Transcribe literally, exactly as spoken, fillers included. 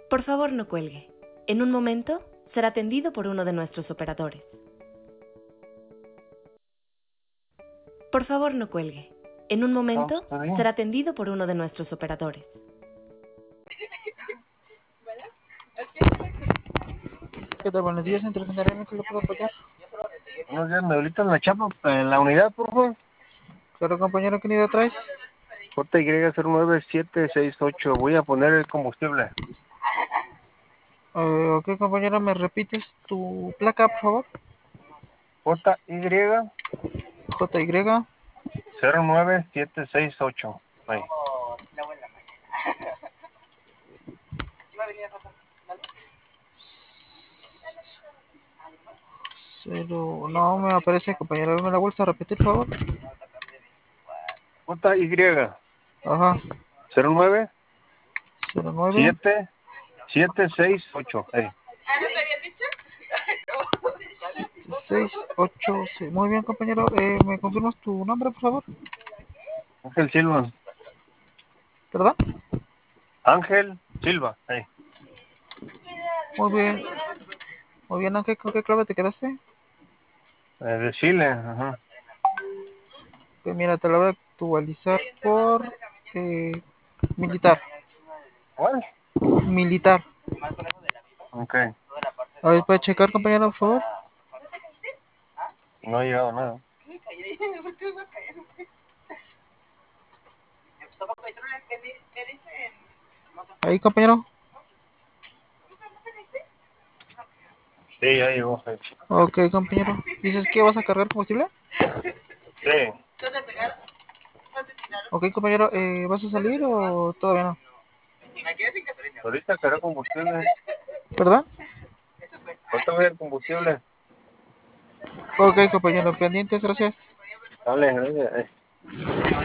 Por favor, no cuelgue. En un momento será atendido por uno de nuestros operadores. Por favor, no cuelgue. En un momento será atendido por uno de nuestros operadores. ¿Qué tal? Buenos días, Centro Santander, ¿qué le puedo apoyar? Buenos días, me ahorita en la chapa, en la unidad, por favor. Claro, compañero, ¿qué unidad traes? J Y cero nueve siete seis ocho, voy a poner el combustible. Eh, ok, compañero, ¿me repites tu placa, por favor? J Y J Y cero nueve siete seis ocho. Ahí. Cero... No me aparece, compañero, ¿me la vuelta a repetir, por favor? J Y Ajá, cero nueve cero nueve siete siete seis ocho. Ahí. siete seis ocho. Sí. Muy bien, compañero, eh, ¿me confirmas tu nombre, por favor? Ángel Silva. ¿Perdón? Ángel Silva. Ahí. Muy bien. Muy bien, Ángel, ¿con qué clave te quedaste? Eh, de Chile. Ajá. Que mira, te la voy a actualizar por eh, militar. ¿Cuál? Militar. Ok. A ver, ¿puede checar, compañero, por favor? No ha llegado nada. Ahí, compañero. Sí, ya llegó. Sí. Ok, compañero. ¿Dices que vas a cargar combustible? Sí. Ok, compañero, eh, ¿vas a salir o todavía no? Ahorita cargo combustible. ¿Verdad? Ahorita voy al combustible. Ok, compañero, pendientes, gracias. Dale, gracias.